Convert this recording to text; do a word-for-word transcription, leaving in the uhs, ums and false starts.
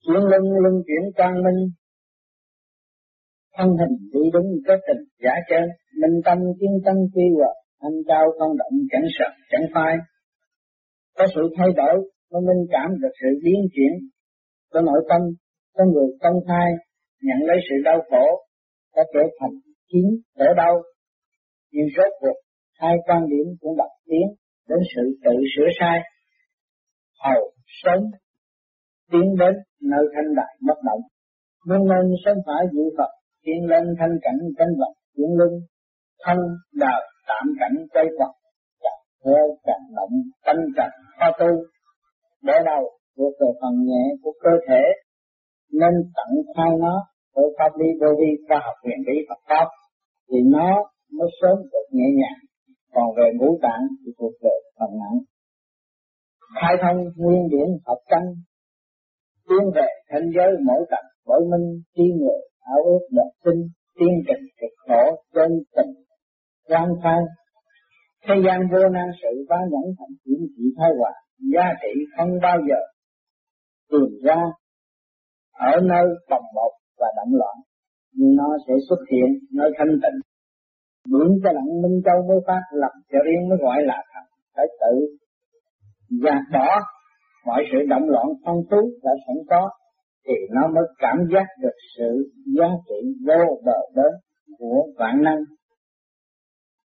chuyển luân luân chuyển quang minh, thân hình đi đúng kết tình giả chân, minh tâm kiến tâm quy hòa, thanh cao không động chẳng sợ chẳng phai. Có sự thay đổi mới minh cảm được sự biến chuyển của nội tâm. Có người công khai nhận lấy sự đau khổ có trở thành chiến ở đâu, nhưng rốt cuộc hai quan điểm cũng đặt tiến đến sự tự sửa sai, hầu sớm tiến đến nơi thanh đại bất động. Muốn nên sớm phải dự Phật tiến lên thanh cảnh cánh vật chuyển luân, thân đời tạm cảnh quay Phật, chặt theo càng động tâm trần khó tu. Để đầu thuộc về phần nhẹ của cơ thể nên tận khai nó ở pháp lý vô vi khoa học huyền bí Phật pháp thì nó mới sớm được nhẹ nhàng. Còn về ngũ tạng thì thuộc về phần nặng. Khai thông nguyên điển hợp căn, tiến về thanh giới mỗi tầng mỗi minh, chi người ảo ước độc sinh, tiên trình cực khổ trên tình quan khai. Thế gian vô nan sự phá nhẫn thành chuyển trị thái hòa, giá trị không bao giờ tìm ra ở nơi bồng bột và động loạn, nhưng nó sẽ xuất hiện nơi thanh tịnh. Biển cho lặng minh châu mới phát, lập cho riêng mới gọi là thật. Phải tự gạt bỏ mọi sự động loạn phong phú đã sẵn có, thì nó mới cảm giác được sự giá trị vô bờ bến của vạn năng